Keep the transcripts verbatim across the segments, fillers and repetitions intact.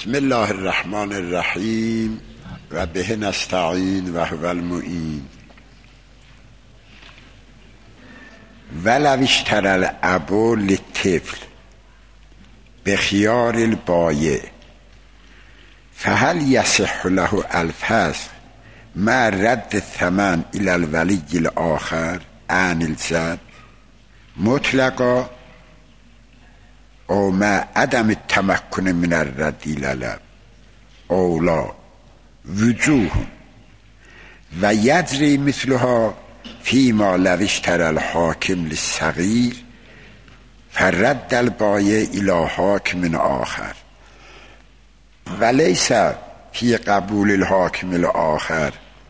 بسم الله الرحمن الرحیم و به نستعین و هو المعین. ولو اشتری الاب للطفل بخیار البایع فهل یصح له الفسخ مع رد الثمن الى الولی الاخر عن الجد مطلقا او مع عدم التمکن من الرد الى الاب اولا وجوه و یجری مثلها فیما لو اشتری الحاکم للصغیر فرد البایع الی حاکم آخر ولیس فی قبول الحاکم الاخر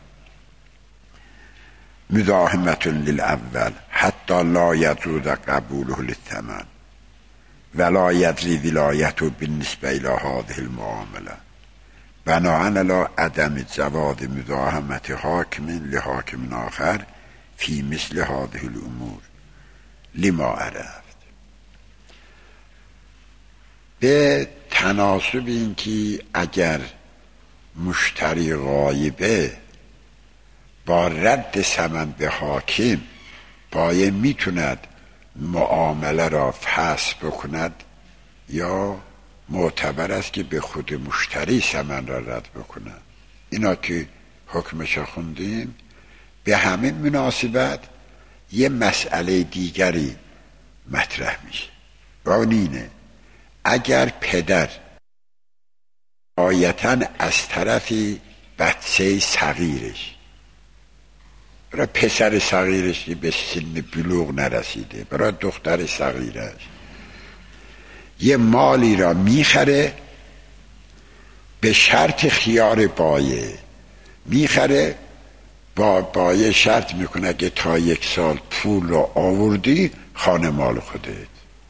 مداهمة للاول حتی لا یجوز قبوله للثمن ولا یجری ولایته بالنسبه الى هذه المعامله بناء علی عدم جواز مداهمة حاکم لحاکم آخر فی مثل هذه الامور لما عرفت. به تناسب این که اگر مشتری غایبه با رد ثمن به حاکم بایع میتوند معامله را فسخ بکند یا معتبر است که به خود مشتری ثمن را رد بکند. اینا که حکمش خوندیم. به همین مناسبت یه مسئله دیگری مطرح میشه و اون اینه اگر پدر آیتاً از طرفی بچه صغیرش برای پسر صغیرش که به سن بلوغ نرسیده برای دختر صغیرش یه مالی را میخره به شرط خیار بایع میخره با بایع شرط میکنه که تا یک سال پول را آوردی خانه مال خودت.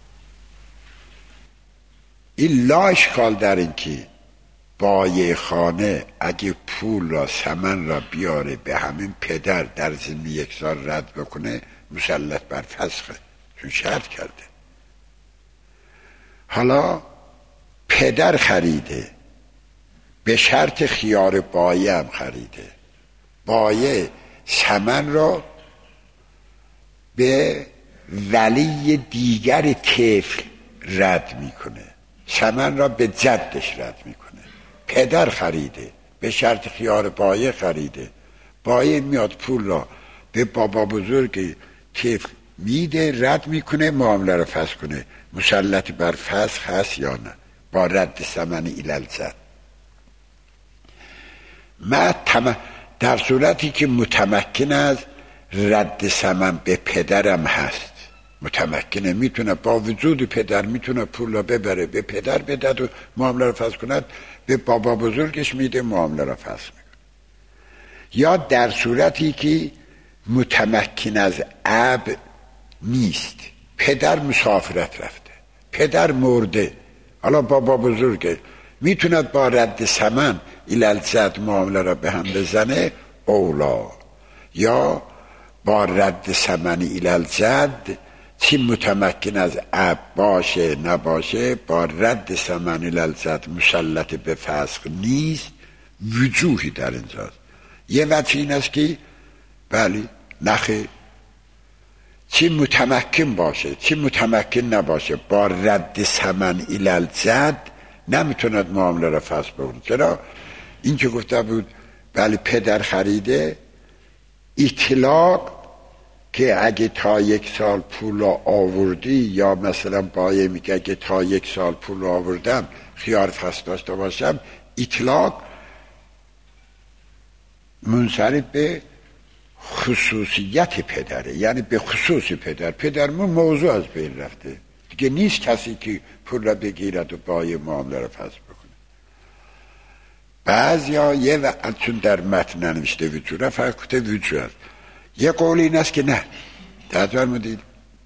این لا اشکال در این که بایع خانه اگه پول را ثمن را بیاره به همین پدر در ضمن یک سال رد بکنه مسلط بر فسخه چون شرط کرده. حالا پدر خریده به شرط خیار بایع هم خریده بایع ثمن را به ولی دیگر طفل رد میکنه ثمن را به جدش رد میکنه. پدر خریده به شرط خیار بایع خریده بایع میاد پول را به بابا بزرگ طفل میده رد میکنه معامله را فسخ کنه مسلط بر فسخ هست یا نه با رد ثمن الی الجد در صورتی که متمکن از رد ثمن به پدرم هست متمکنه میتونه با وجود پدر میتونه پول را ببره به پدر بدهد و معامله را فسخ کند به بابا بزرگش میده معامله را فسخ میکنه. یا در صورتی که متمکن از اب نیست پدر مسافرت رفته پدر مرده حالا بابا بزرگه میتونه با رد ثمن الی الجد معامله را به هم بزنه اولا یا با رد ثمن الی الجد چی متمکن از اب باشه نباشه با رد ثمن الی الجد مسلط به فسخ نیست. وجوهی در اینجاست. یه وجه این است که بله نخه چی متمکن باشه چی متمکن نباشه با رد ثمن الی الجد نمیتوند معامله را فسخ بکنه. چرا؟ این که گفته بود بله پدر خریده اطلاق که اگه تا یک سال پول را آوردی یا مثلا بایع میگه اگه تا یک سال پول را آوردم خیار فسخ داشته باشم اطلاق منصرف به خصوصیت پدره یعنی به خصوص پدر پدرمون موضوع از بین رفته دیگه نیست کسی که پول را بگیرد و بایع معامله را فسخ بکنه. بعضی ها یه وقت چون در متن ننوشته وجود را فقط وجود هست. یه قول این است که نه تحضر مدید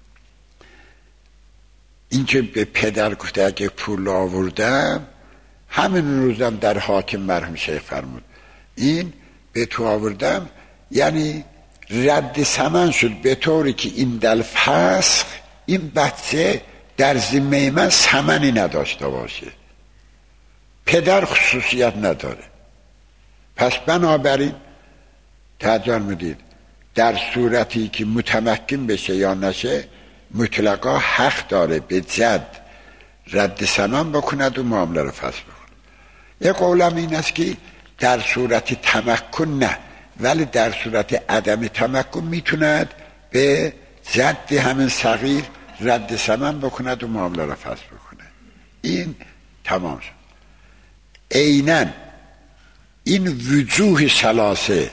این که به پدر گفته اگه پول آوردم همین روزم در حاکم مرحوم شیخ فرمود این به تو آوردم یعنی رد ثمن شد به طوری که این دل فسخ این بچه در ذمه من ثمنی نداشته باشه پدر خصوصیت نداره. پس بنابراین توجه میدید در صورتی که متمکن بشه یا نشه مطلقا حق داره به جد رد ثمن بکند و معامله رو فسخ بکند. یک قولم این است که در صورت تمکن نه، ولی در صورت عدم تمکن میتوند به جد همین صغیر رد ثمن بکند و معامله رو فسخ بکنه. این تمام شد. عیناً این وجوه ثلاثه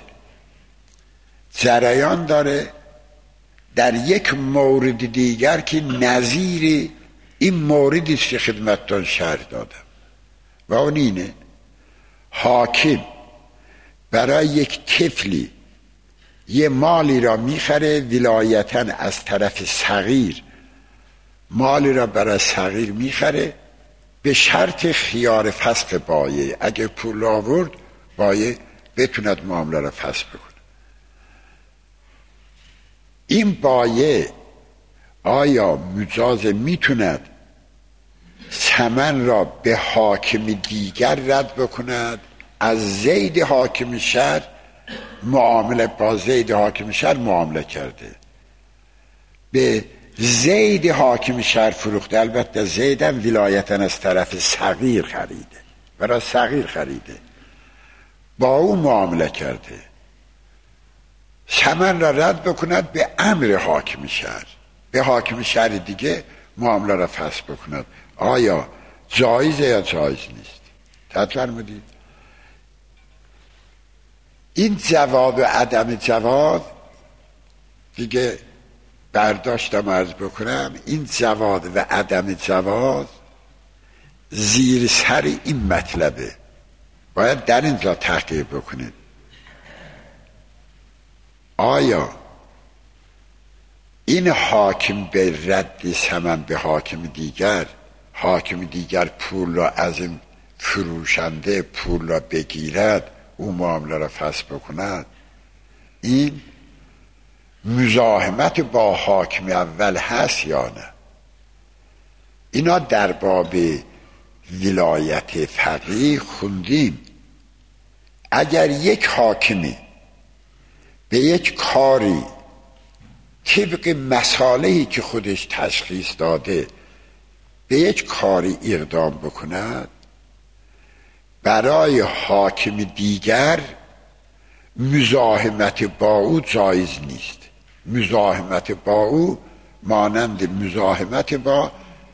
جریان داره در یک مورد دیگر که نظیر این موردی است که خدمتتان شرح دادم و اون اینه: حاکم برای یک طفلی یه مالی را میخره ولایتاً از طرف صغیر، مالی را برای صغیر میخره به شرط خیار فسخ بایع. اگه پول آورد بایع بتوند معامله را فسخ بکنه. این بایع آیا مجاز میتوند ثمن را به حاکم دیگر رد بکند؟ از زید حاکم شهر معامله با زید حاکم شهر معامله کرده، به زید حاکم شهر فروخته، البته زیدم ولایتاً از طرف صغیر خریده، برای صغیر خریده، با او معامله کرده، ثمن را رد بکند به امر حاکم شهر، به حاکم شهر دیگه معامله را فسخ بکند. آیا جایزه یا جایز نیست؟ تفرمودید. این جواب و عدم جواب دیگه برداشتم عرض بکنم. این جواب و عدم جواب زیر سر این مطلبه، باید در اینجا تحقیق بکنید. آیا این حاکم به رد ثمن به حاکم دیگر، حاکم دیگر پول را از این فروشنده پول را بگیرد، او معامله را فسخ بکند، این مزاحمت با حاکم اول هست یا نه؟ اینا در باب ولایت فقیه خوندیم. اگر یک حاکمی به یک کاری طبق مصالحی که خودش تشخیص داده به یک کاری اقدام بکند، برای حاکم دیگر مزاحمت با او جایز نیست. مزاحمت با او مانند مزاحمت با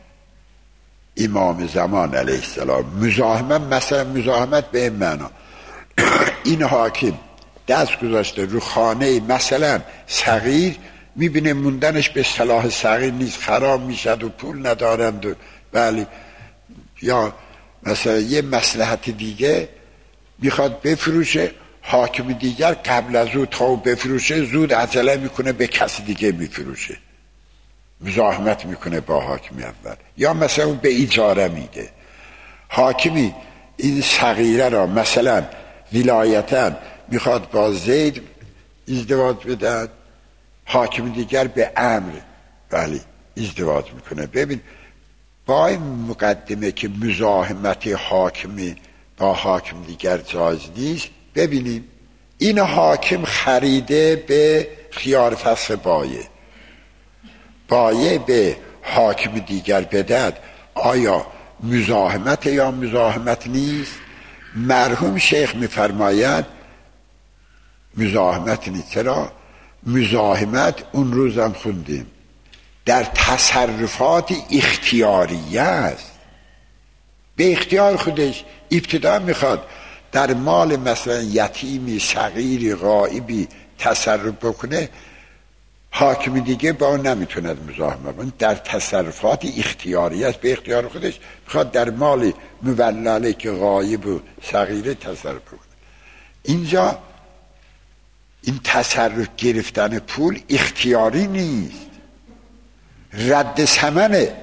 امام زمان علیه السلام. مزاحمت مثلا مزاحمت به این معنا این حاکم دست گذاشته رو خانه مثلا صغیر، میبینه موندنش به صلاح صغیر نیست، خراب میشد و پول ندارند و بله، یا مثلا یه مصلحت دیگه میخواد بفروشه، حاکم دیگر قبل از او تا بفروشه زود عجله میکنه به کسی دیگه میفروشه، مزاحمت میکنه با حاکم اول. یا مثلا اون به اجاره میده، حاکمی این صغیره را مثلا ولایتا میخواد با زید ازدواج بدهد، حاکم دیگر به امر بله ازدواج میکنه. ببین با این مقدمه که مزاحمت حاکمی با حاکم دیگر جایز نیست، ببینیم این حاکم خریده به خیار فسخ بایع، بایع به حاکم دیگر بدهد، آیا مزاحمت یا مزاحمت نیست؟ مرحوم شیخ میفرماید مزاحمت نیست. چرا؟ مزاحمت اون روزم خوندیم در تصرفات اختیاریه است، به اختیار خودش ابتدا میخواد در مال مثلا یتیمی صغیری غایبی تصرف بکنه، حاکم دیگه با اون نمیتوند مزاحمت کنه، در تصرفات اختیاریه است، به اختیار خودش میخواد در مال مولله که غایب و صغیره تصرف کنه. اینجا این تصرف گرفتن پول اختیاری نیست، رد ثمنه.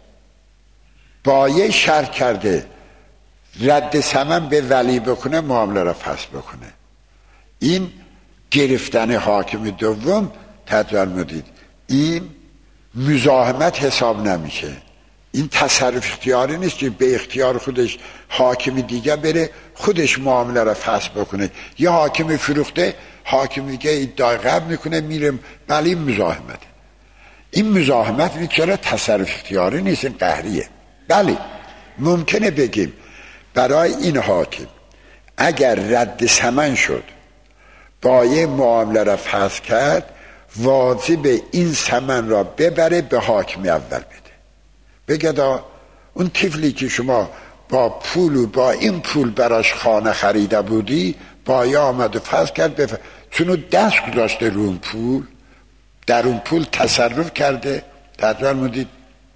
بایع شرط کرده رد ثمن به ولی بکنه، معامله را فسخ بکنه. این گرفتن حاکم دوم تجربه مدید، این مزاحمت حساب نمیشه، این تصرف اختیاری نیست که به اختیار خودش حاکمی دیگه بره خودش معامله را فسخ بکنه. یا حاکمی فروخته، حاکم دیگه ادعای قبض میکنه میره، بله این مزاحمته. این مزاحمت این چرا تصرف اختیاری نیست، این قهریه. بله ممکنه بگیم برای این حاکم اگر رد ثمن شد بایع معامله را فسخ کرد، واجب این ثمن را ببره به حاکم اول بده. بگه اون طفلی که شما با پول و با این پول براش خانه خریده بودی، بایع آمد و فسخ کرد بف... چون دست گذاشته رو اون پول، در اون پول تصرف کرده، در مدید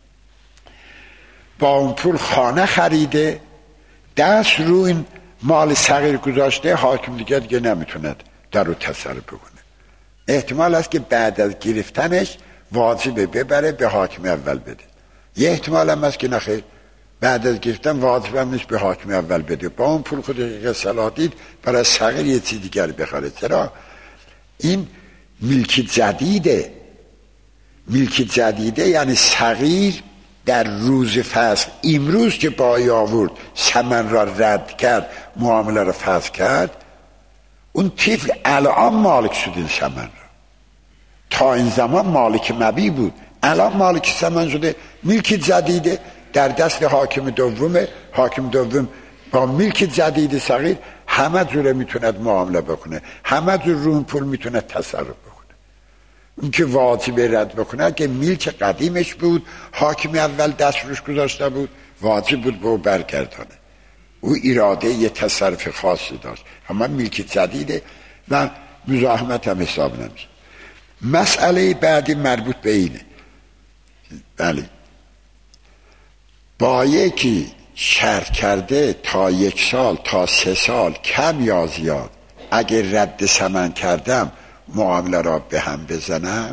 با اون پول خانه خریده، دست رو این مال صغیر گذاشته، حاکم دیگه دیگه نمیتوند در رو تصرف بکنه. احتمال است که بعد از گرفتنش واجبه ببره به حاکم اول بده. یه احتمال هم است که نخیر، بعد از گرفتن واجب هم نیست به حاکم اول بده، با اون پول خودش که صلاح دید برای صغیر یه چیز دیگر بخره. چرا؟ این ملکی جدیده. ملکی جدیده یعنی صغیر در روز فسخ، امروز که بایع آورد ثمن را رد کرد، معامله را فسخ کرد، اون طفل الان مالک شد این ثمن را. تا این زمان مالک مبیع بود، الان مالک ثمن شده، ملک جدیده در دست حاکم دومه. حاکم دوم با ملک جدید صغیر همه جوره میتوند معامله بکنه، همه جور رو پول میتوند تصرف بکنه. اون که واجب رد بکنه که ملک قدیمش بود، حاکم اول دست روش گذاشته بود، واجب بود به او برگردانه. او اراده یه تصرف خاصی داشت، اما ملک جدیده و مزاحمت هم حساب نمیشه. مسئله بعدی مربوط به اینه. بله، بایع که شرط کرده تا یک سال تا سه سال کم یا زیاد اگر رد ثمن کردم معامله را به هم بزنم،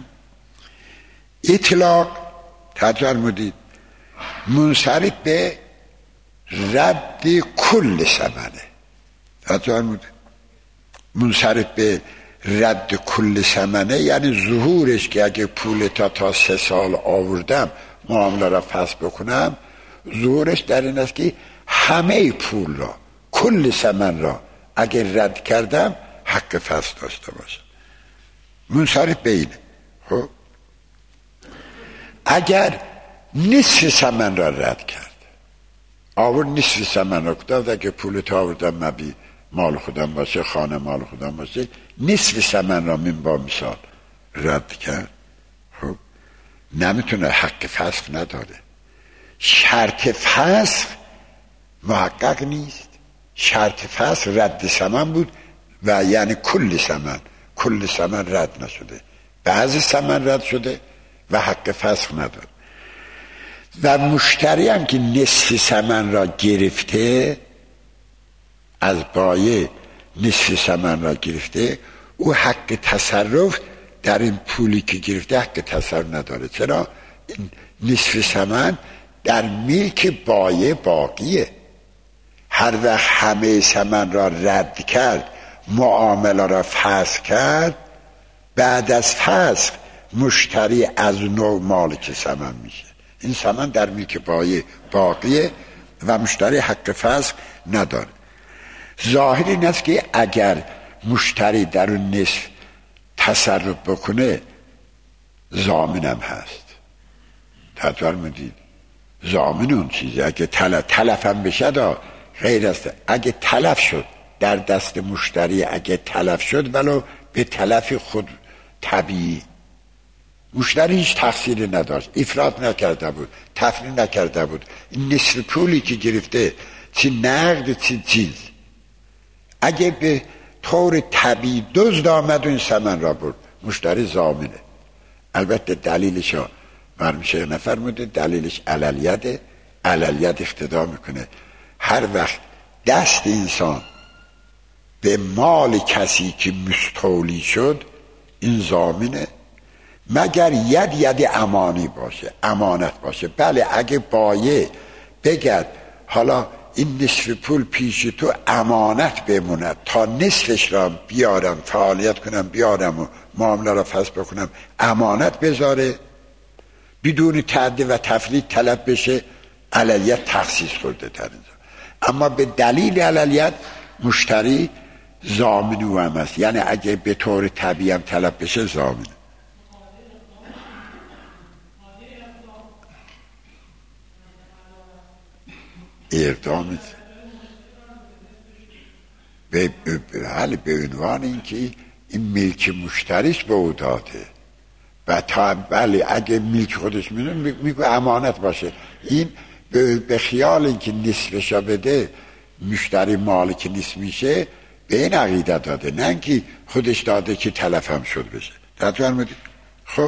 اطلاق تجرمدید منصرف به رد کل ثمنه. تجرمدید منصرف به رد کل ثمنه یعنی ظهورش که اگه پول تا تا سه سال آوردم معامله را فسخ بکنم، ظهورش در این است که همه پول را، کل ثمن را اگر رد کردم حق فسخ داشته باشم. منصرف به اینه. خب اگر نصف ثمن را رد کرد، آورد نصف ثمن را کدام اگه پول تا آوردم مبی مال خودم باشه، خانه مال خودم باشه، نصف ثمن را من با مثال رد کرد، خب نمیتونه، حق فسخ نداره. شرط فسخ محقق نیست. شرط فسخ رد ثمن بود و یعنی کل ثمن، کل ثمن رد نشده، بعضی ثمن رد شده و حق فسخ نداره. و مشتری هم که نصف ثمن را گرفته، از بایع نصف ثمن را گرفته، او حق تصرف در این پولی که گرفته حق تصرف نداره. چرا؟ نصف ثمن در ملک بایع باقیه. هر وقت همه ثمن را رد کرد، معامله را فسخ کرد، بعد از فسخ مشتری از نوع مالک ثمن میشه. این ثمن در ملک بایع باقیه و مشتری حق فسخ نداره. ظاهر این است که اگر مشتری در اون نصف تصرف بکنه، ضامنم هست. تطور میدید ضامن اون چیزه. اگه تلف, تلف هم بشه دا غیر است. اگه تلف شد در دست مشتری، اگه تلف شد ولو به تلف خود طبیعی، مشتری هیچ تقصیری نداشت، افراط نکرده بود، تفریط نکرده بود، این نصف پولی که گرفته چی نقد چی چیز، اگه به طور طبیعی دزد آمد و این ثمن را برد، مشتری ضامنه. البته دلیلش ها مرمشه نفرموده، دلیلش علیلیده. علالید اقتدا میکنه هر وقت دست انسان به مال کسی که مستولی شد این ضامنه، مگر ید ید امانی باشه، امانت باشه. بله اگه بایع بگد حالا این نصف پول پیش تو امانت بموند تا نصفش را بیارم فعالیت کنم بیارم و معامله را فسخ بکنم، امانت بذاره بدون تعدی و تفریط طلب بشه، علیت تخصیص خورده در اینجا. اما به دلیل علیت مشتری ضامن او هم است، یعنی اگه به طور طبیعی هم طلب بشه ضامن. اقدام به حال به عنوان اینکه این ملک مشتریش به او داده و تا بله اگه ملک خودش میدونه میگه امانت باشه. این به خیال اینکه نصفشا بده مشتری مالک نصف میشه به این عقیده داده، نه اینکه خودش داده که تلف هم شد بشه. در میدید. خب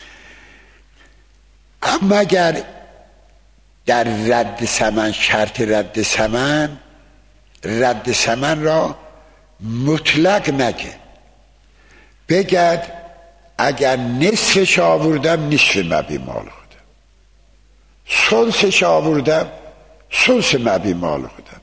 اما اگر در رد ثمن شرط رد ثمن رد ثمن را مطلق نگه، بگد اگر نصفش آوردم نصف مبی مال خودم، ثلثش آوردم ثلث مبی مال خودم.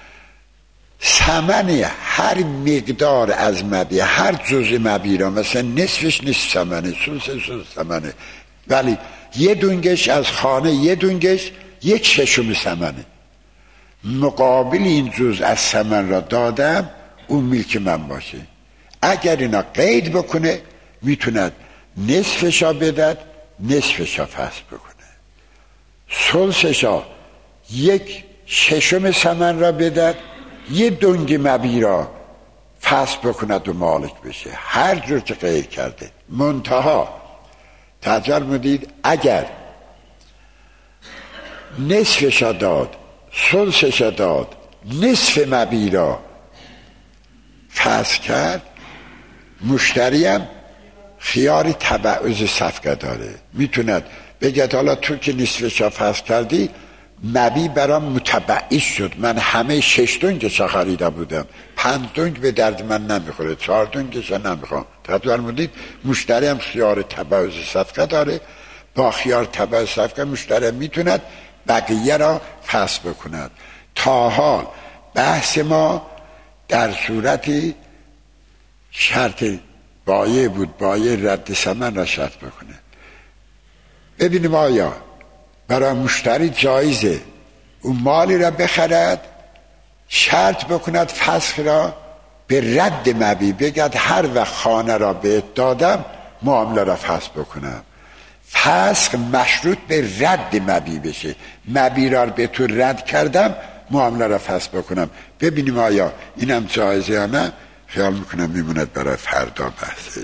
ثمن هر مقدار از مبی، هر جزء مبی را، مثلا نصفش نصف ثمنه، ثلثش ثلث ثمنه، ولی یه دونگش از خانه، یه دونگش یک ششم ثمنه، مقابل این جزء از ثمن را دادم اون ملک من باشه. اگر اینا قید بکنه میتوند نصفشا بدد، نصفشا فصل بکنه، ثلثشا یک ششم ثمن را بدد، یه دنگ مبی را فصل بکند و مالک بشه، هر جور که قید کرده. منتها تجر مدید اگر نصفشا داد، ثلثشا داد، نصف مبی را فصل کرد، مشتریم خیاری تبعوض صفقه داره، میتوند بگه حالا تو که نصفشا فصل کردی مبی برام متبعیض شد، من همه شش دونگش خریده بودم، پنج دونگ به درد من نمیخوره، چهار دونگش نمیخوام. تطور مدید مشتری هم خیار تبعوض صفقه داره، با خیار تبعوض صفقه مشتری میتوند بقیه را فصل بکند. تا حال بحث ما در صورتی شرط بایع بود، بایع رد ثمن را شرط بکنه. ببینیم آیا برای مشتری جایزه اون مالی را بخرد، شرط بکند فسخ را به رد مبی، بگد هر وقت خانه را بهت دادم معامله را فسخ بکنم. فسخ مشروط به رد مبی بشه، مبی را به تو رد کردم معامله را فسخ بکنم. ببینیم آیا اینم جایزه یا نه. خیال میکنم میموند برای فردا بحثش.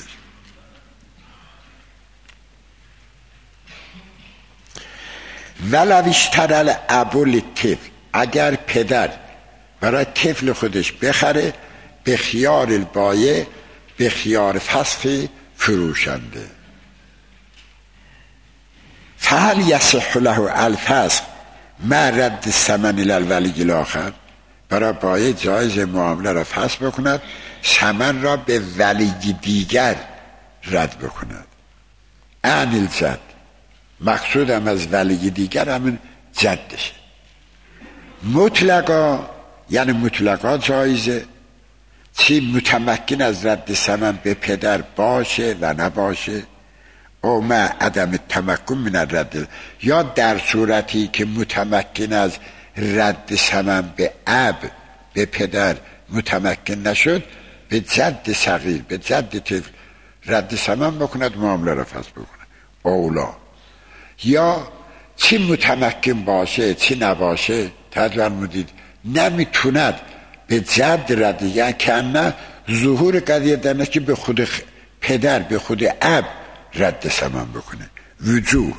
ولو اشتری الاب للطفل، اگر پدر برای طفل خودش بخره به خیار البایع، به خیار فسخ فروشنده، فهل یصح له الفسخ مع رد الثمن الی الولی الاخر، برای بایع جایز معامله را فسخ بکند، ثمن را به ولی دیگر رد بکند. عن الجد، مقصودم از ولی دیگر همین جدشه. مطلقا یعنی مطلقا جایزه، چی متمکن از رد ثمن به پدر باشه و نباشه، او ما عدم تمکن من الرد، یا در صورتی که متمکن از رد ثمن به اب، به پدر متمکن نشد، به جد صغیر، به جد طفل رد ثمن بکند، معامله را فسخ بکند. اولا یا چی متمکن باشه چی نباشه، تدویر مدید نمیتوند به جد رد، یعنی که نه ظهور قضیه در که به خود پدر به خود اب رد ثمن بکنه. وجوه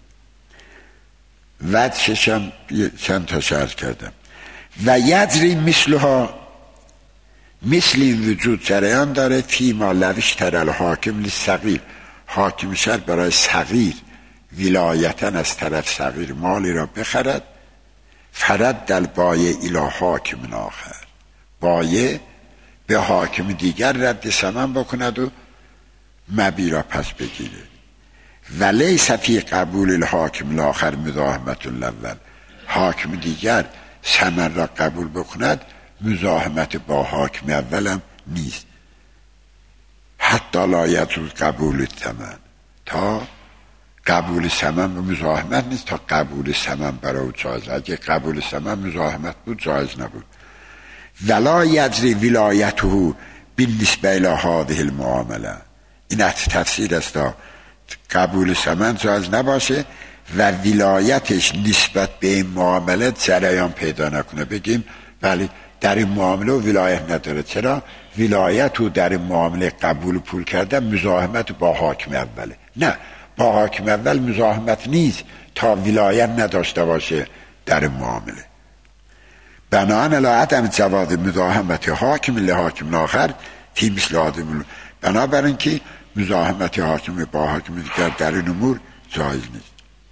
وجهش هم چند تا شرط کردم. و یجری مثلها، مثل این وجود جریان داره فی ما لوش ترل حاکم للصغیر، حاکم شرط برای صغیر ولایتن از طرف صغیر مالی را بخرد، فرد دل بایع الی حاکم آخر، بایع به حاکم دیگر رد ثمن بکند و مبی را پس بگیره. ولیس فی قبول الحاکم الاخر مزاحمت الاول، حاکم دیگر ثمن را قبول بکند مزاحمت با حاکم اولم نیست. حتی لا یجوز قبول الثمن، تا قبول ثمن و مزاحمت نیست تا قبول ثمن برای او جایز. اگه قبول ثمن مزاحمت بود جایز نبود. ولا یجری ولایته بالنسبه الی هذه المعامله، این تفسیر است تا قبول ثمن جایز نباشه و ولایتش نسبت به این معامله جریان پیدا نکنه. بگیم ولی در این معامله ولایت نداره. چرا؟ ولایت رو در این معامله قبول پول کردن مزاحمت با حاکم اوله. نه، با حاکم اول مزاحمت نیست تا ولایت نداشته باشه در این معامله. بناهن علی عدم جواز مزاحمت حاکم لحاکم آخر فی مثل آدم، بنابراین که مزاحمت حاکم با حاکم دیگر در این امور جایز نیست.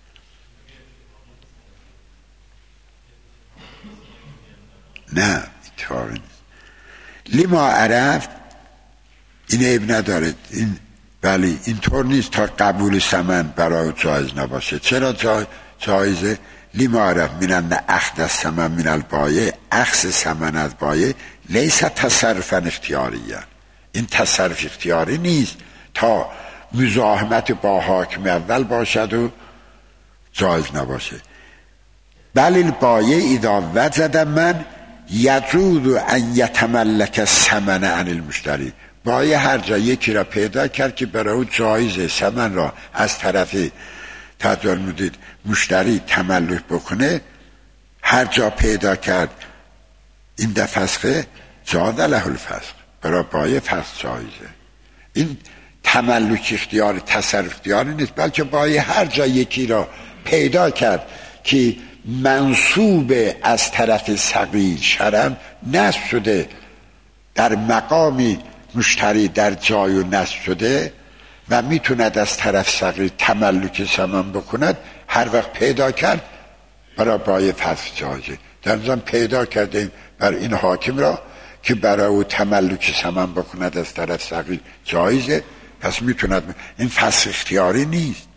نه اتفاقی نیست. لما عرفت این عیب نداره، این ولی اینطور نیست تا قبول ثمن برای جایز نباشه. چرا جا جایزه؟ لما عرف من اخذ الثمن من البایع، اخذ ثمن از بایع لیس تصرفا اختیاریه، این تصرف اختیاری نیست تا مزاحمت با حاکم اول باشد و جایز نباشه. بل البایع اذا وجد من یجوز ان یتملک الثمن عن المشتری، بایع هر جا یکی را پیدا کرد که برای او جایزه ثمن را از طرف تجار مدید مشتری تملک بکنه، هر جا پیدا کرد این ده فسخه جاز له الفسخ، برای بایع فسخ جایزه. این تملک اختیار تصرف اختیاری نیست، بلکه بایع هر جا یکی را پیدا کرد که منصوب از طرف صغیر شرم نصب شده، در مقامی مشتری در جای و نصب شده و میتوند از طرف صغیر تملک ثمن بکند، هر وقت پیدا کرد برای بایع فسخ جایزه. در نظام پیدا کردیم بر این حاکم را که برای او تملک ثمن بکند از طرف صغیر جایزه، پس میتوند. این فسخ اختیاری نیست.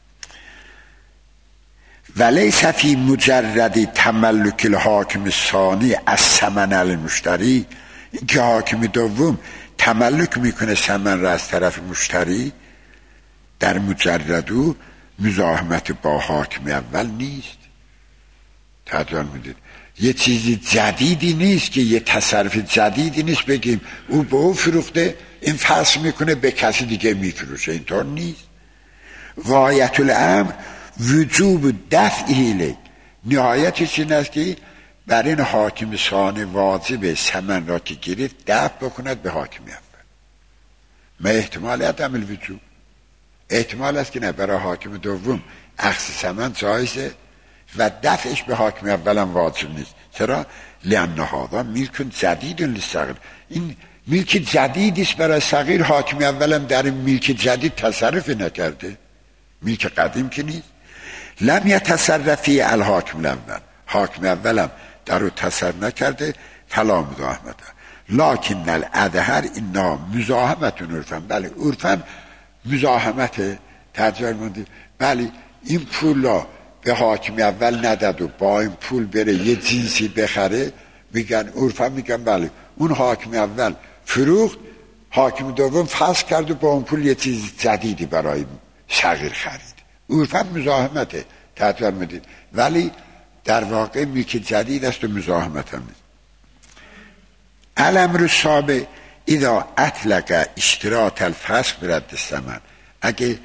ولیس فی مجرد تملک الحاکم ثانی از ثمن المشتری، این که حاکم دوم تملک میکنه ثمن را از طرف مشتری، در مجردو مزاحمت با حاکم اول نیست. توجه میدید، یه چیزی جدیدی نیست که یه تصرف جدیدی نیست بگیم او به او فروخته این فسخ میکنه به کسی دیگه میفروشه، اینطور نیست. غایت الامر وجوب دفع الیه، نهایتش این است که بر این حاکم ثانی واجب ثمن را که گرفت دفع بکند به حاکم اول. ما احتمال عدم الوجوب، احتمال است که نه، برای حاکم دوم اخذ ثمن جایزه و دفعش به حاکم اول هم واجب نیست. چرا؟ لأن هذا ملک جدید للصغیر، این ملک جدیدی است برای صغیر، حاکم اول هم در این ملک جدید تصرف نکرده، ملک قدیم که نیست. لم یتصرف فی الحاکم الاول، حاکم اولم در رو تصرف نکرده، فلا مزاحمت. لکن الادهر اینا مزاحمتون عرفن، بله عرفن مزاحمت تجار موندی، بله این پول را به حاکم اول نداد و با این پول بره یه جنسی بخره، میگن عرفن میگن بله اون حاکم اول فروخت، حاکم دوم فسخ کرد و با اون پول یه چیز جدیدی برای صغیر خرید. عرفن مزاحمته تجار موندی، ولی در واقع ملک جدید است و مزاحمت هم نیست. الامر السابع اذا اطلق اشتراط الفسخ به رد ثمن، اگه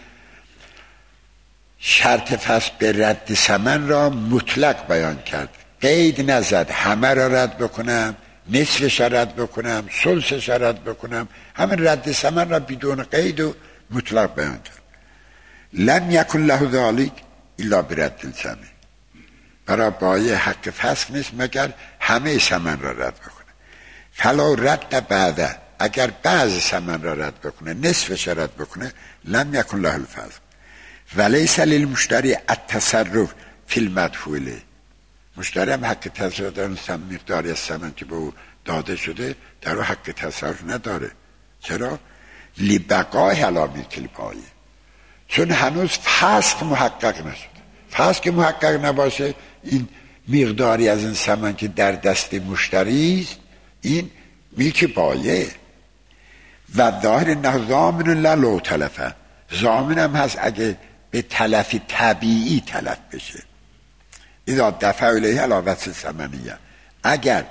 شرط فسخ به رد ثمن را مطلق بیان کرد، قید نزد همه را رد بکنم، نصفش را رد بکنم، ثلثش را رد بکنم، همین رد ثمن را بدون قید و مطلق بیان کرد. لم یکن له ذلک الا برد الثمن، برای بایع حق فسخ نیست مگر همه ثمن را رد بکنه. فلا رد بعده، اگر بعض ثمن را رد بکنه، نصفش را رد بکنه، لم یکن له الفسخ. ولیس للمشتری التصرف فی المدفوع له، مشتری هم حق تصرف در اون مقداری از ثمن که به او داده شده در او حق تصرف نداره. چرا؟ لبقای علی ملک البایع، چون هنوز فسخ محقق نشده. فسخ که محقق نباشه، این مقداری از این ثمن که در دست مشتری است این ملک بایع. و ظاهر نه ضامن لا لو تلفه، ضامن هم هست اگه به تلف طبیعی تلف بشه. اذا دفع الیه علاوت ثمنیه، اگر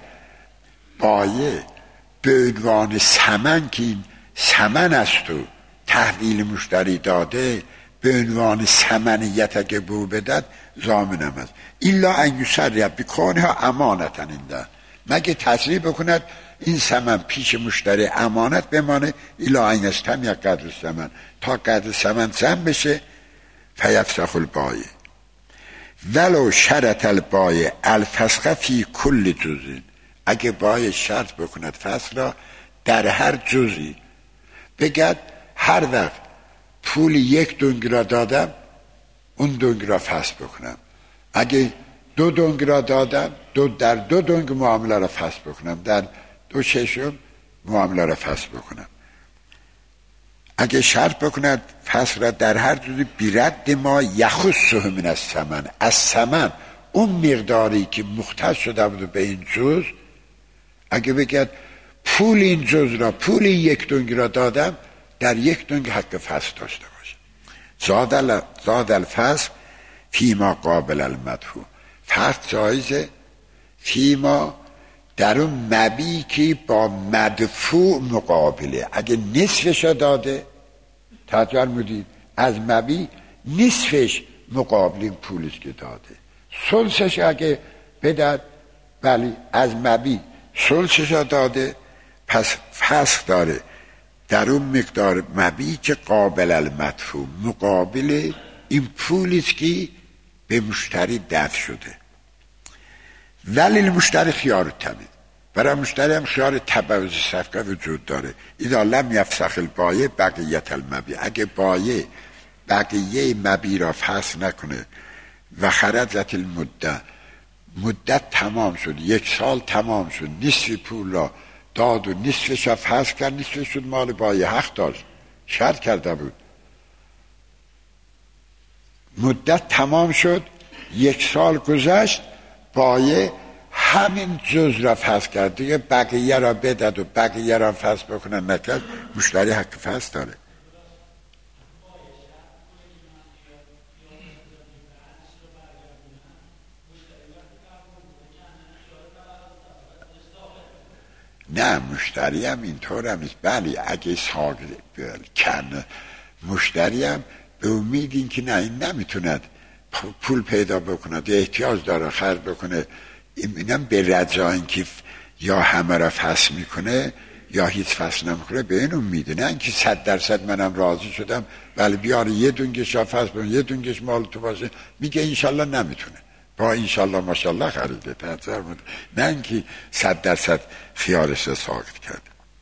بایع به عنوان ثمن که این ثمن است و تحویل مشتری داده، به عنوان ثمنیت اگه بو بدد ضامنم است. الا ان یسرع بکونها امانتا عنده، مگه تصریح بکند این ثمن پیش مشتری امانت بمانه. الا ان یستمع قدر ثمن، تا قدر ثمن زن بشه. فیفسخ البایع ولو شرط البایع الفسخ فی کل جزء، اگه بایع شرط بکند فسخ را در هر جزئی، بگد هر وقت پول یک دنگ را دادم اون دنگ را فسخ بکنم، اگه دو دنگ را دادم دو در دو دنگ معامله را فسخ بکنم، در دو ششم معامله را فسخ بکنم. اگه شرط بکند فسخ را در هر جزئی بیرد ما یخصه من الثمن، از ثمن اون مقداری که مختص شده بود به این جز، اگه بگد پول این جز را پول یک دنگ را دادم، در یک دنگ حق فسخ داشته باشه. زاد, زاد الفسخ فیما قابل المدفوع، فسخ جایزه فیما در اون مبی که با مدفوع مقابله. اگه نصفش داده، توجه مدید، از مبی نصفش مقابل این پولش که داده، ثلثش اگه بدد، ولی از مبی ثلثش داده، پس فسخ داره در اون مقدار مبی که قابل المدفوع، مقابل این پولیست که به مشتری دفع شده. ولی المشتری خیار التمید، برای مشتری هم خیار تبعیض صفقه وجود داره. اذا لم یفسخ البایع بقیت المبی، اگه بایع بقیه مبی را فسخ نکنه و خرجت المده، مدت تمام شد، یک سال تمام شد، نصف پول را داد و نصفش را فسخ کرد، نصفش شد مال بایع، حق داشت، شرط کرده بود. مدت تمام شد، یک سال گذشت، بایع همین جز را فسخ کرد، دیگه بقیه را بدد و بقیه را فسخ بکنن نکرد، مشتری حق فسخ داره. نه، مشتری هم اینطور هم است. بلی اگه ساق کن مشتری هم به امید این که نه این نمیتوند پول پیدا بکند، احتیاج داره خرج بکنه، اینم به رجا اینکه یا همه را فسخ میکنه یا هیچ فسخ نمیکنه، به این امیده. نه اینکه صد درصد منم راضی شدم ولی بیاره یه دونگش را فسخ بکنه، یه دونگش مال تو باشه، میگه انشالله نمیتونه، با انشالله ماشالله خریده تنظر بود. نه اینکه صد درصد خیارش را ساقط کرد.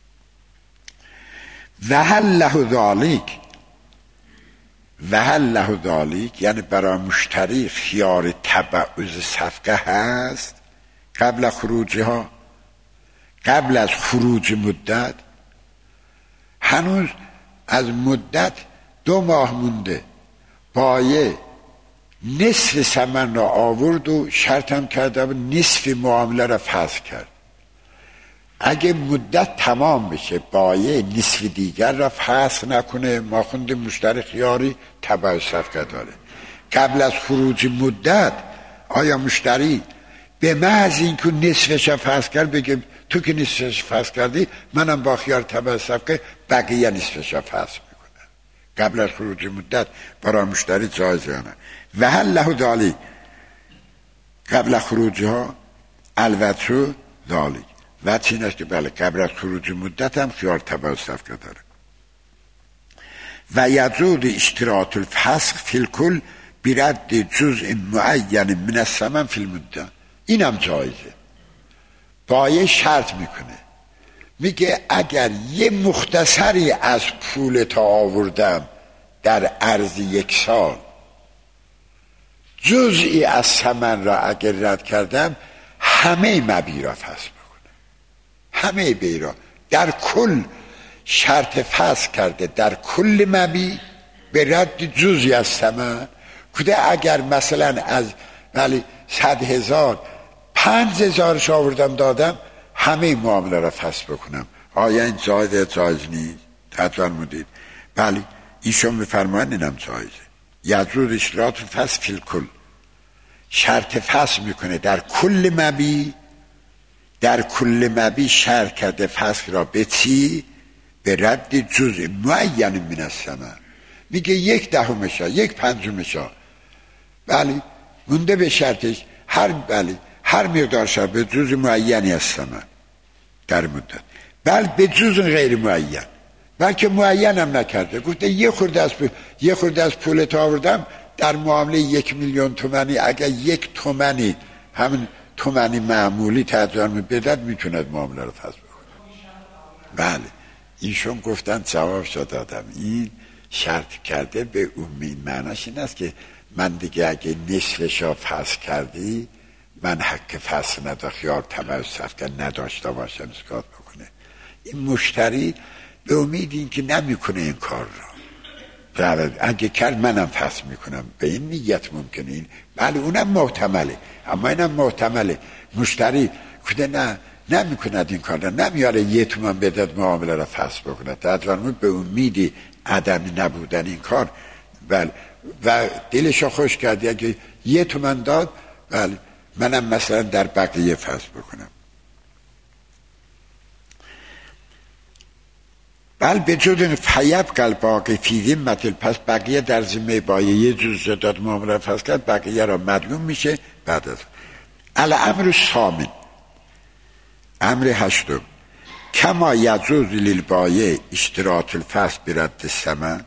و هل له ذالک، و هل له ذالک یعنی برای مشتری خیار تبعیض صفقه هست قبل خروجها، قبل از خروج مدت، هنوز از مدت دو ماه مونده، بایع نصف ثمن را آورد و شرط هم کرده و نصف معامله را فسخ کرد. اگه مدت تمام بشه بایع نصف دیگر را فسخ نکنه، ما خوندیم مشتری خیاری تبع صفقه داره. قبل از خروج مدت آیا مشتری به محض اینکه نصفش فسخ کرد بگه تو که نصفش فسخ کردی منم با خیار تبع صفقه بقیه نصفش فسخ میکنم؟ قبل از خروج مدت برای مشتری جایزه نه. و هل له ذالک قبل خروجها البته ذالک، و چین است که بله قبل از خروج مدت هم خیار تبع صفقه داره. و یجوز اشتراط الفسخ فی الکل برد جزء معین من الثمن فی المده، این هم جایزه. بایع شرط میکنه، میگه اگر یه مختصری از پول تا آوردم در عرض یک سال، جزئی از ثمن را اگر رد کردم همه مبی را فسخ بکنه، همه بی را در کل شرط فسخ کرده، در کل مبی به رد جزئی از ثمن. کده اگر مثلا از ولی صد هزار پنج هزارش آوردم دادم همه معامله را فسخ بکنم، آیا این جایز جایز نیست؟ حتما مدید بلی ایشون میفرمان اینم جایزه، یجوز اشتراط الفصل فی الکل، شرط فصل میکنه در کل مبی، در کل مبی شرط کرده فصل را به چی؟ به رد جزء معین من الثمن. میگه یک دهمشا، یک پنجمشا، بله مونده به شرطش هر بله هر مقدارشا به جزء معینی از ثمن در مدت، بل به جزء غیر معین، بلکه معین هم نکرده، گفته یه خورده از پول یه خورده از پولت آوردم در معامله یک میلیون تومانی، اگر یک تومانی همین تومانی معمولی تجارم بدد میتوند معامله رو فسخ بکنه. بله ایشون گفتن جوابشو دادم، این شرط کرده به عمومی معناش این است که من دیگه اگه نصفشو فسخ کردی من حق فسخ نداشت، خیار طمع صفقه نداشته باشم اسکات بکنه. این مشتری به امید این که نمیکنه این کار را، اگه کرد منم فسخ میکنم، به این نیت ممکنه این، بله اونم محتمله، اما اینم محتمله مشتری کده نه نمیکند این کار را، نمیاره یه تومن بدد معامله را فسخ بکنه، در به امیدی عدم نبودن این کار، بله و دلشو خوش کردی اگه یه تومن داد، بله منم مثلا در بقیه فسخ بکنم. بل به جد فیب قل باقی فی ذمت، پس بقیه در ذمه بایه یه جز داد معامله فسخ کرد، بقیه را مدلوم میشه. بعد از الامر ثامن، امر هشتم، کما یجوز للبایع اشتراط الفسخ برد الثمن،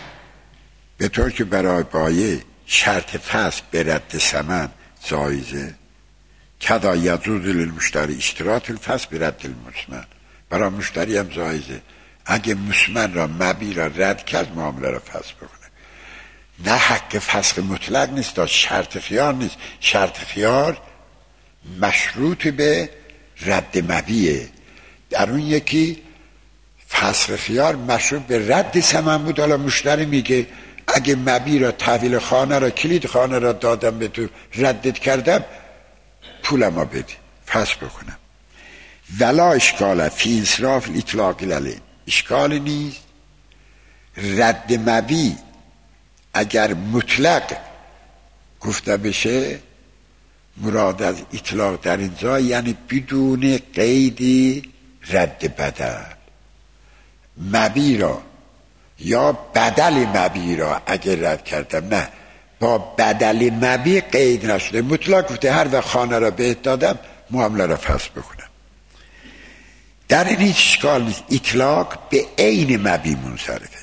به طور که برای بایع شرط فسخ برد ثمن جایزه، کدا یجوز للمشتری اشتراط الفسخ برد المثمن، برای مشتری هم جایزه اگه مثمن را مبی را رد کرد معامله را فسخ بکنه. نه حق فسخ مطلق نیست، تا شرط خیار نیست، شرط خیار مشروط به رد مبیه، در اون یکی فسخ خیار مشروط به رد ثمن بود. حالا مشتری میگه اگه مبی را تحویل خانه را کلید خانه را دادم به تو ردت کردم پولمو بدی فسخ بکنم. ولا اشکال فی انصراف الاطلاق علیه، اشکال نیست رد مبی اگر مطلق گفته بشه، مراد از اطلاق در اینجا یعنی بدون قیدی رد بدل، مبی را یا بدل مبی را اگر رد کردم، نه با بدل مبی قید نشده، مطلق گفته هر وقت خانه را بهت دادم معامله را فسخ بکنم. در این هیچ اشکال نیست، اطلاق به عین مبی منصرفه.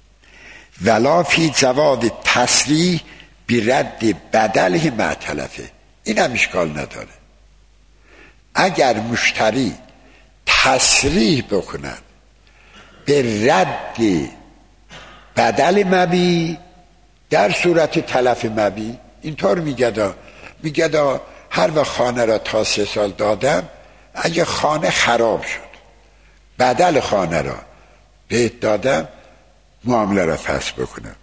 ولا فی جواز تصریح بی رد بدله مع تلفه، این هم اشکال نداره. اگر مشتری تصریح بکند به رد بدل مبی در صورت تلف مبی، اینطور میگدا میگدا هر وقت خانه را تا سه سال دادم، اگه خانه خراب شد بدل خانه را بهت دادم معامله را فسخ بکنم.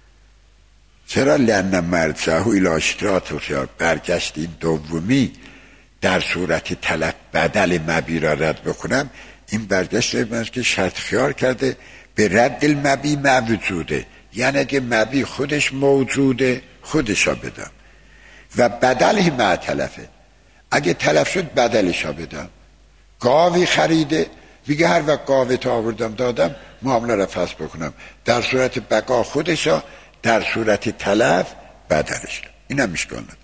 چرا؟ لأن مرجعه الی اشتراط الخیار، برگشت این دومی در صورت تلف بدل مبی را رد بکنم، این برگشت من که شرط خیار کرده به رد المبی مع وجوده، یعنی اگه مبی خودش موجوده خودشا بدم، و بدل مع تلفه، اگه تلف شد بدلشا بدم. گاوی خریده میگه هر وقت گاوی تا آوردم دادم معامله را فسخ بکنم، در صورت بقا خودشا، در صورت تلف بدلش، این هم اشکال نداره.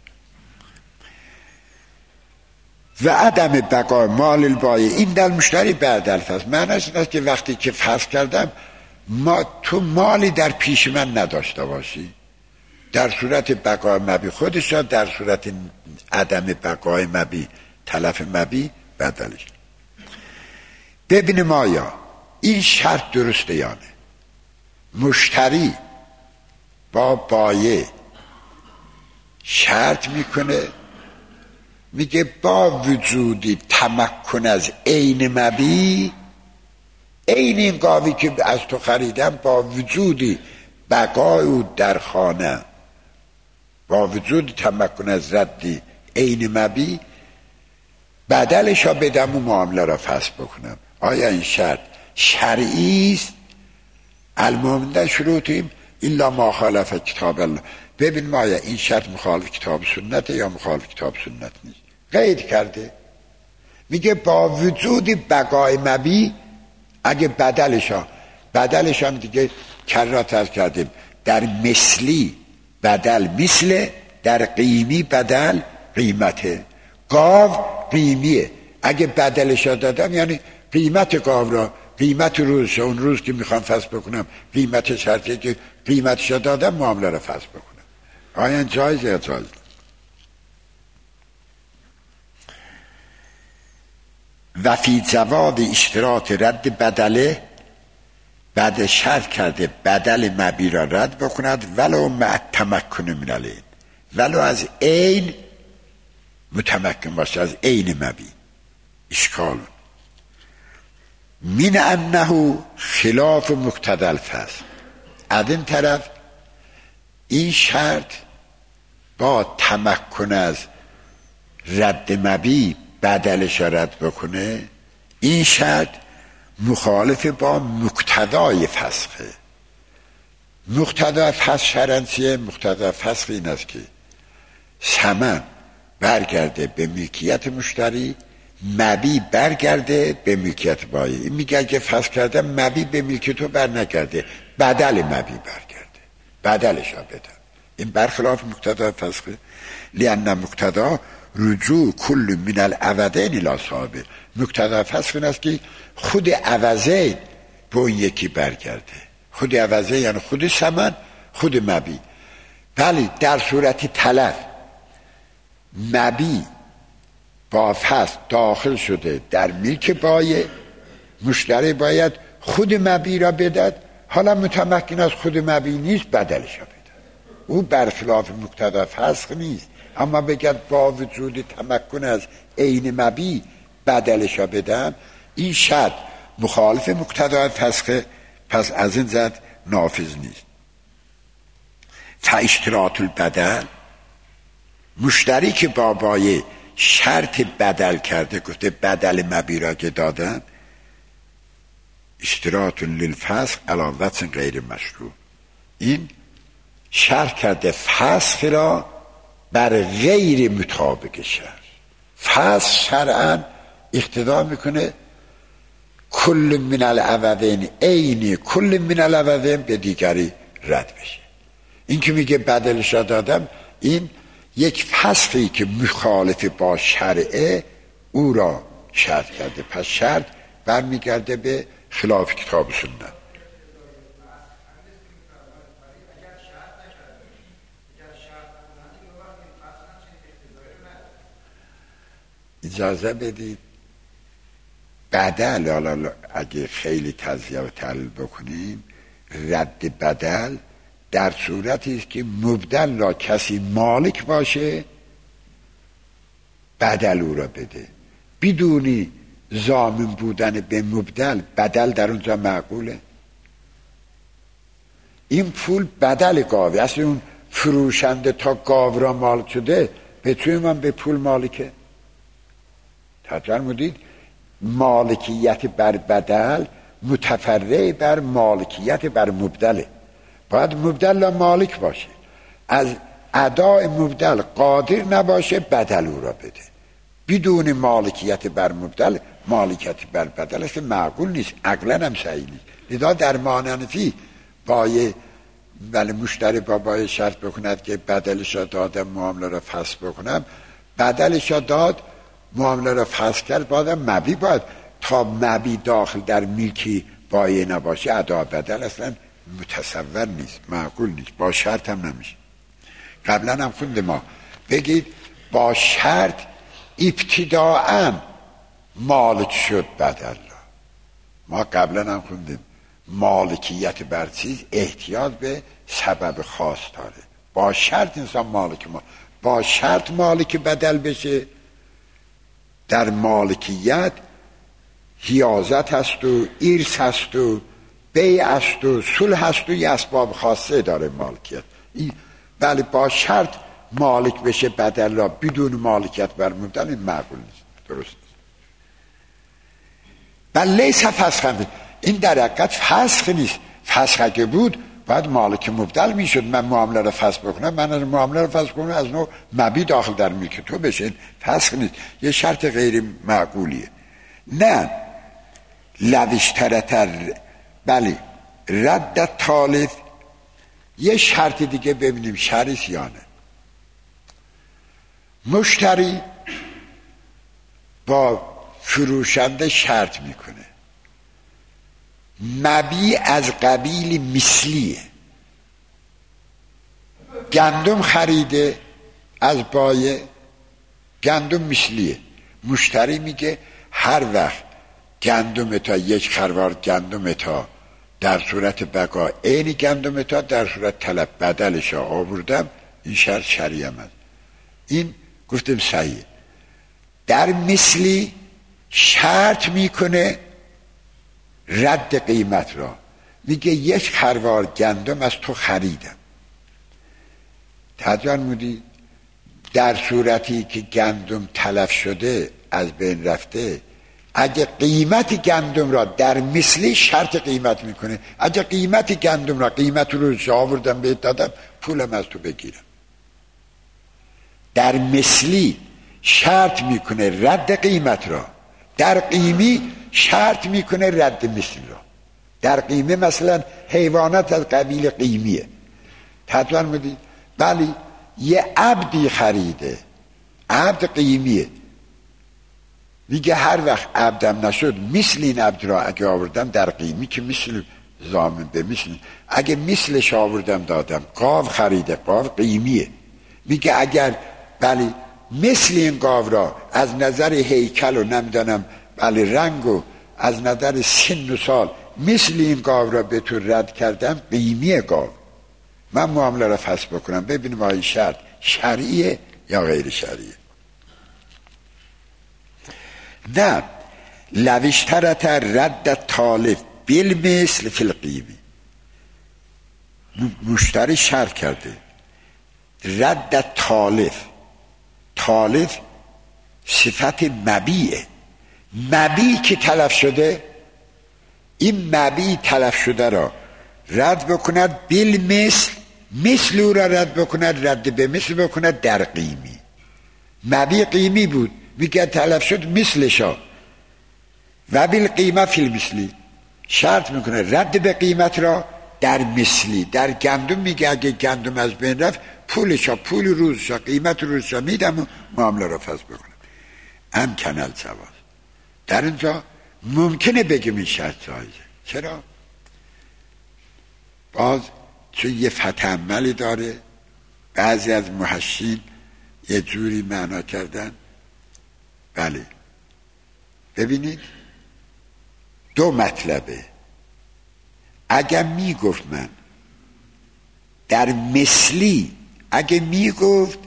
و عدم بقا مال البایع، این در مشتری بعد الفسخ، معنیش این است که وقتی که فسخ کردم ما تو مالی در پیش من نداشته باشی، در صورت بقای مبی خودشا، در صورت عدم بقای مبی تلف مبی بدلش. ببین مایا این شرط درسته یا نه؟ مشتری با بایع شرط میکنه، میگه با وجودی تمکن از عین مبی، عین این گاوی که از تو خریدم با وجودی بقای او در خانه، با وجود تمکن از ردی عین مبی بدلشا بدم و معامله را فسخ بکنم. آیا این شرط شرعی است؟ المومن شروطیم الا ما خالف کتاب الله. ببین مایا این شرط مخالف کتاب سنت یا مخالف کتاب سنت نیست، قید کرده. میگه با وجود بقای مبی اگه بدلشا بدلشان دیگه کرات از کردیم، در مثلی بدل مثل، در قیمی بدل قیمته. گاو قیمیه، اگه بدلشا دادم یعنی قیمت گاو را، قیمت روز، اون روز که میخوام فصل بکنم قیمت شرطی که قیمتشا دادم معامله را فصل بکنم. آیا جایزه یا جایز؟ و فی جواد اشتراط رد بدله، بعد شرط کرده بدل مبی را رد بکند ولو مع تمکن من العین، ولو از عین متمکن باشه، از عین مبی. اشکال من انه خلاف مقتضی الفصل. از این طرف این شرط با تمکن از رد مبی بدلش رد بکنه، این شرط مخالف با مقتضای فسخه. مقتضای فسخ شرنسیه، مقتضای فسخ این است که ثمن برگرده به ملکیت مشتری، مبی برگرده به ملکیت بایی. این میگه که فسخ کرده مبی به ملکیت تو بر نگرده، بدل مبی برگرده، بدلش ها بدن. این برخلاف مقتضای فسخه. لأن مقتضا رجوع کل من العوضین الی صاحبه. مقتضای فسخ این است که خود عوضین به اون یکی برگرده. خود عوضین یعنی خود ثمن، خود مبی. بله در صورت تلف مبی با فسخ داخل شده در ملک بایع، مشتری باید خود مبی را بدهد. حالا متمکن از خود مبی نیست، بدلش را بدهد. او برخلاف مقتضای فسخ نیست، اما بگد با وجود تمکن از عین مبی بدلش را بدم، این شرط مخالف مقتضای فسخ، پس از این زد نافذ نیست. فاشتراط البدل، مشتری که با بایع شرط بدل کرده، گفته بدل مبی را که دادن، اشتراط للفسخ علی وجه غیر مشروع، این شرط کرده فسخ را بر غیر مطابق شرع. فسخ شرعا اقتضا میکنه کل من العوضین عین کل من العوضین به دیگری رد بشه. این که میگه بدلش را دادم، این یک فسخی که مخالف با شرعه او را شرط کرده، پس شرط برمیگرده به خلاف کتاب سنت. اجازه بدید بدل، حالا اگه خیلی تجزیه و تحلیل بکنیم، رد بدل در صورتی است که مبدل را کسی مالک باشه بدل او را بده، بدونی ضامن بودن به مبدل بدل در اونجا معقوله. این پول بدل گاوی، اصلا اون فروشنده تا گاو را مالک شده به توی من به پول مالکه. توجه مدید مالکیت بر بدل متفرع بر مالکیت بر مبدله. باید مبدل مالک باشه، از اداء مبدل قادر نباشه بدل او را بده. بدون مالکیت بر مبدل مالکیت بر بدل است معقول نیست، عقلا هم صحیح نیست. لذا در ماننفی بایع ولی مشتری با بایع شرط بکند که بدلش را دادم معامله را فسخ بکنم، بدلش را داد معامله را فسخ کرد، بعدم مبی باید تا مبی داخل در ملکی بایع نباشه ادا بدل اصلا متصور نیست، معقول نیست، با شرط هم نمیشه. قبلا هم خونده ما بگید با شرط ابتداعا مالک شد بدل را. ما قبلا هم خوندیم مالکیت بر چیز احتیاج به سبب خاص داره. با شرط انسان مالک ما با شرط مالک بدل بشه. در مالکیت حیازت هست و ارث هست و بیع هست و صلح هست و یه اسباب خاصه داره مالکیت. این بله با شرط مالک بشه بدل را بدون مالکیت بر مبدل، این معقول نیست، درست نیست. بله لیس فسخ، این در حقیقت فسخ نیست. فسخ اگه بود بعد مالک مبدل میشد. من معامله رو فسخ بکنم، من از معامله رو فسخ کنم، از نوع مبی داخل در ملک تو بشه، فسخ نیست، یه شرط غیر معقولیه. نه لوشترتر، بله رد طالب. یه شرط دیگه ببینیم شرط یا نه. مشتری با فروشنده شرط میکنه، مبی از قبیل مثلیه. گندم خریده از بایه، گندم مثلیه. مشتری میگه هر وقت گندم تا یک خروار گندم تا در صورت بقا عین گندم تا در صورت طلب بدلش آوردم، این شرط شرعی است. این گفتم صحیح. در مثلی شرط میکنه رد قیمت را، میگه یک خروار گندم از تو خریدم. تجربه مودی در صورتی که گندم تلف شده از بین رفته، اگه قیمت گندم را در مثلی شرط قیمت میکنه، اگه قیمت گندم را قیمت رو آوردم بهت دادم، پولم از تو بگیرم. در مثلی شرط میکنه رد قیمت را، در قیمی شرط میکنه رد مثل را. در قیمه مثلا حیوانات از قبیل قیمیه. تطور میدید بلی یه عبدی خریده، عبد قیمیه، میگه هر وقت عبدم نشد مثل این عبد را اگه آوردم در قیمی که مثل زامن به مثل، اگه مثلش آوردم دادم. قاو خریده، قاو قیمیه، میگه اگر بلی مثل این قاو را از نظر هیکل و نمیدانم بلی رنگ و از نظر سن و سال مثل این قاو را به تو رد کردم، قیمی قاو، من معامله را فسخ بکنم، ببینیم آیا شرط شرعیه یا غیر شرعیه. نه لوشترت رد طالب بالمثل فی القیمی. مشتری شرط کرده رد طالب. طالب صفت مبیعه، مبیع که تلف شده، این مبیع تلف شده را رد بکند بالمثل، مثل او را رد بکند، رد به مثل بکند در قیمی. مبیع قیمی بود، میگه تلف شد مثلشا، و بالقیمه فی المثلی شرط میکنه رد به قیمت را در مثلی. در گندم میگه اگه گندم از بین رفت، پولشا پول روزشا قیمت روزشا میدم و معامله را فسخ بکنم. ام کنال جواز. در اینجا ممکنه بگیم این شرط جایزه. چرا؟ باز چون یه فتح عملی داره، بعضی از محشین یه جوری معنا کردن. بله ببینید دو مطلبه. اگر میگفت من در مثلی، اگه میگفت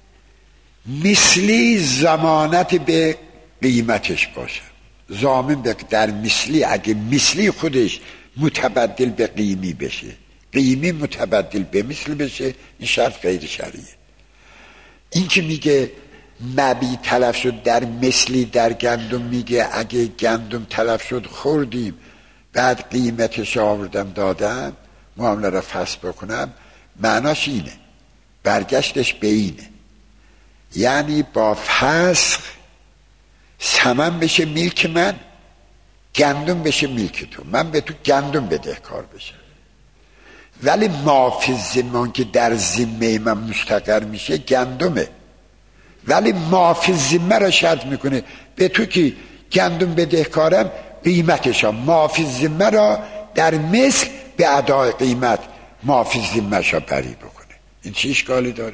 مثلی ضمانت به قیمتش باشه، ضامن به در مثلی، اگه مثلی خودش متبدل به قیمی بشه، قیمی متبدل به مثل بشه، این شرط غیر شرعیه. این که میگه مبی تلف شد در مثلی، در گندم میگه اگه گندم تلف شد خوردیم بعد قیمتش آوردم دادم معامله را فسخ بکنم، معناش اینه، برگشتش به اینه، یعنی با فسخ ثمن بشه ملک من، گندم بشه ملک تو، من به تو گندم بدهکار بشم. ولی مافی زمان که در ذمه من مستقر میشه گندمه، ولی مافی ذمه را شرط میکنه به تو که گندم بدهکارم قیمتش ها، مافی ذمه را در مثل به ادای قیمت مافی ذمه شا بری بکنه. این چی اشکالی داره؟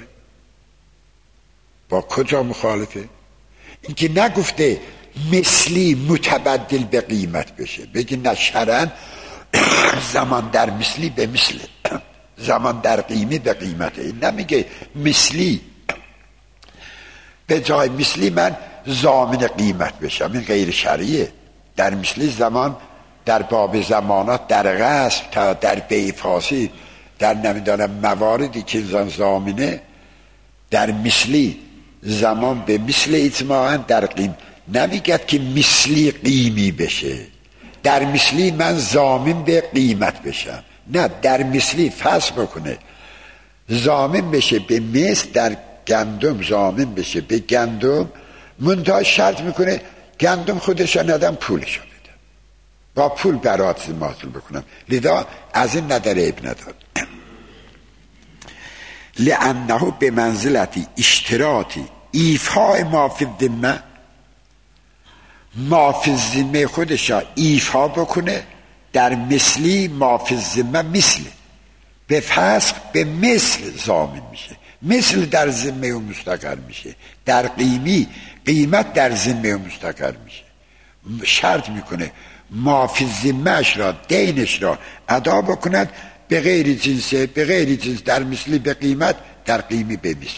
با کجا مخالفه؟ این که نگفته مثلی متبدل به قیمت بشه، بگی نه شرعاً زمان در مثلی به مثل، زمان در قیمی به قیمته. این نمیگه مثلی به جای مثلی من ضامن قیمت بشم، این غیر شرعیه. در مثلی زمان در باب زمانات، در غصب تا در بیع فاسد، در نمیدانم مواردی که انسان ضامنه، در مثلی زمان به مثل اجماعاً در قیم نمیگد که مثلی قیمی بشه، در مثلی من ضامن به قیمت بشم، نه، در مثلی فصل بکنه ضامن بشه به مثل، در گندم ضامن بشه به گندم، منتها شرط میکنه گندم خودش ندم پولش بده، با پول برات ماطل بکنم. لذا از این نظر عیب نداد. لانه به منزلتی اشتراطی ایفاء ما فی الذمه، ما فی الذمه خودش را ایفا بکنه در مثلی ما فی الذمه مثله، به فسخ به مثل ضامن میشه، مثل در ذمه و مستقر میشه، در قیمی قیمت در ذمه و مستقر میشه. شرط میکنه ما فی ذمه‌اش را دینش را ادا بکند به غیر جنسه، به غیر جنس در مثلی به قیمت، در قیمی به مثل.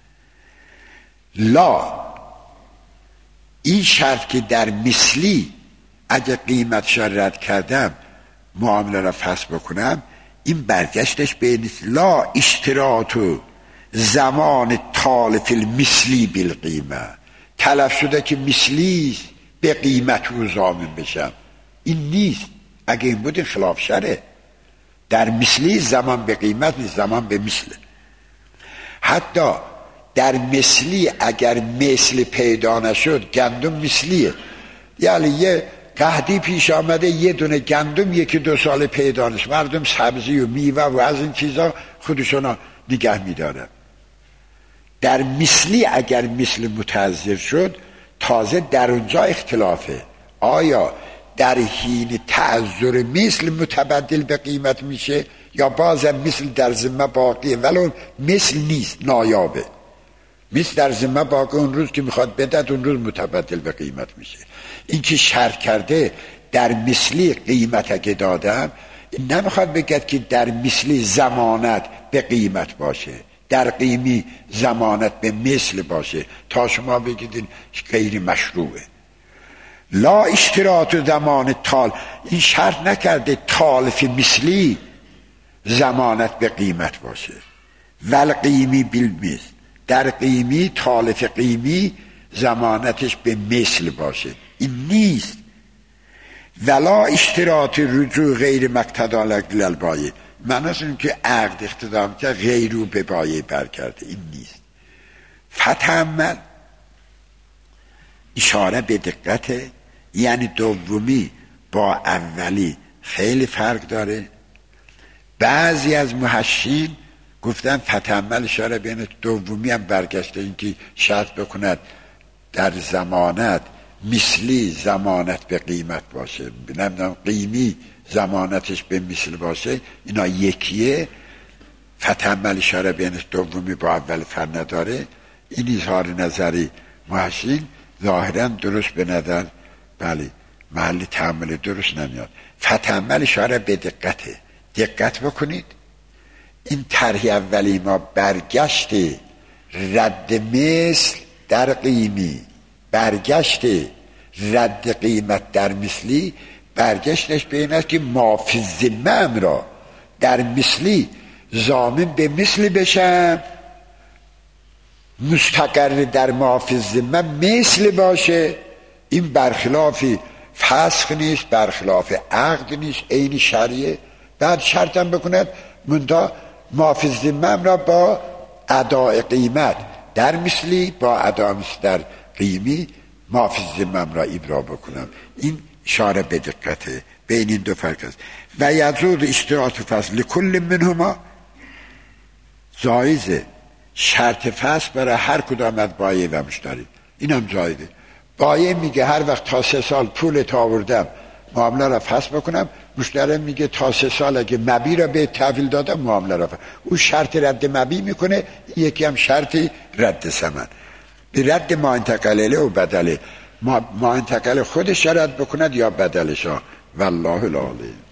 لا این شرط که در مثلی اگه قیمتش را رد کردم معامله را فسخ بکنم، این برگشتش به نیست. لا اشتراطو زمان طالف المثلی بالقیمه، تلف شده که مثلی به قیمت او ضامن بشم، این نیست. اگه این بود خلاف شرعه. در مثلی زمان به قیمت نیست، زمان به مثله. حتی در مثلی اگر مثل پیدا نشد، گندم مثلیه، یعنی یه قحطی پیش آمده یه دونه گندم یکی دو سال پیدا نشد، مردم سبزی و میوه و از این چیزا خودشونا نگه میدارن. در مثلی اگر مثل متعذر شد، تازه در اونجا اختلافه، آیا در حین تعذر مثل متبدل به قیمت میشه یا بازم مثل در ذمه باقیه ولو مثل نیست، نایابه. مثل در ذمه باقی، اون روز که میخواد بدد اون روز متبدل به قیمت میشه. این که شرط کرده در مثلی قیمت اگه دادم، این نمیخواد بگد که در مثلی ضمانت به قیمت باشه، در قیمی ضمانت به مثل باشه تا شما بگید این غیر مشروعه. لا اشتراط زمان تال، این شرط نکرده تالف مثلی ضمانت به قیمت باشه. ول قیمی بالمثل، در قیمی تالف قیمی ضمانتش به مثل باشه، این نیست. ولا اشتراط رجوع غیر مقتدا للبایع، معناش این که عقد اقتدام که غیر رو به بایع برگرده، این نیست. فتعمل اشاره به دقته، یعنی دومی با اولی خیلی فرق داره. بعضی از محشین گفتن فتعمل اشاره بین دومی هم برگشته، این که شرط بکند در ضمانت مثلی ضمانت به قیمت باشه، نمیدونم قیمی ضمانتش به مثل باشه، اینا یکیه. فتعمل اشاره بین دومی با اول فرق نداره. این اظهار نظری محشین ظاهرا درست به نظر، بله محل تعامل درست نمیاد. فتعمل اشاره به دقته، دقت بکنید. این طرح اولی ما برگشت رد مثل در قیمی، برگشت رد قیمت در مثلی، برگشتش به این است که ما فی الذمه امرا در مثلی ضامن به مثل بشم، مستقر در ما فی الذمه مثل باشه. این برخلاف فسخ نیست، برخلاف عقد نیست، عین شرعه. بعد شرطم بکند منتها ما فی الذمه را با اداء قیمت در مثلی با اداء مثل در قیمی ما فی الذمه را ابرا بکنم. این اشاره به دقته، بین این دو فرق است. و یزود اشتراط فصل لکل منهما، جایزه شرط فصل برای هر کدام از بایع و مشتری، این هم جایزه. بایع میگه هر وقت تا سه سال پولت آوردم معامله را فسخ بکنم، مشتری میگه تا سه سال اگه مبی را به تحویل دادم معامله را فسخ. او شرط رد مبی میکنه، یکی هم شرط رد ثمن. به رد ما انتقاله و بدله، ما, ما انتقال خودش رد بکند یا بدلش ها. والله العالی.